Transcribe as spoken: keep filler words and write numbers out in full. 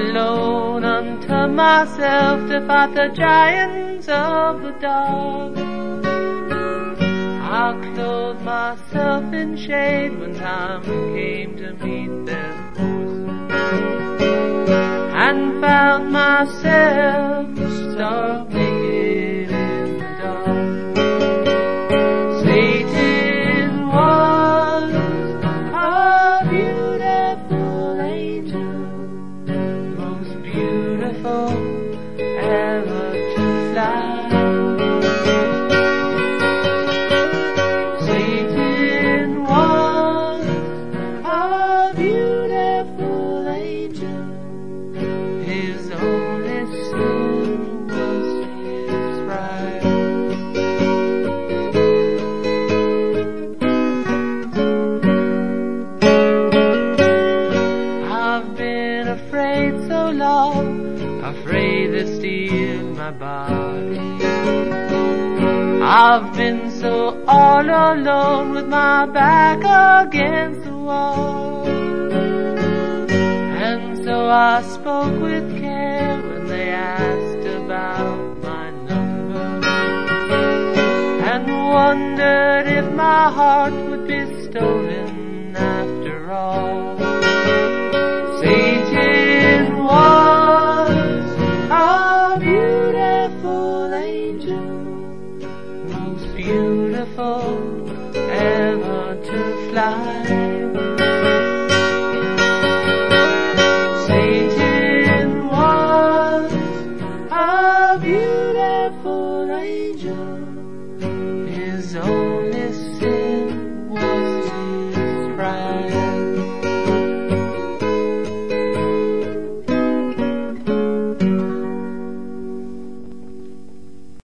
alone unto myself to fight the giants of the dark. I clothed myself in shade when time came to meet them and found myself stark naked in the dark. Satan was a beautiful angel, most beautiful ever to fly. Satan was a beautiful angel, his only sin was his pride. I've been afraid so long, afraid to steal my body. I've been so all alone with my back against the wall. And so I spoke with care when they asked about my number, and wondered if my heart would be stolen after all. Satan was a beautiful angel, most beautiful ever to fly. Satan was a beautiful angel, his only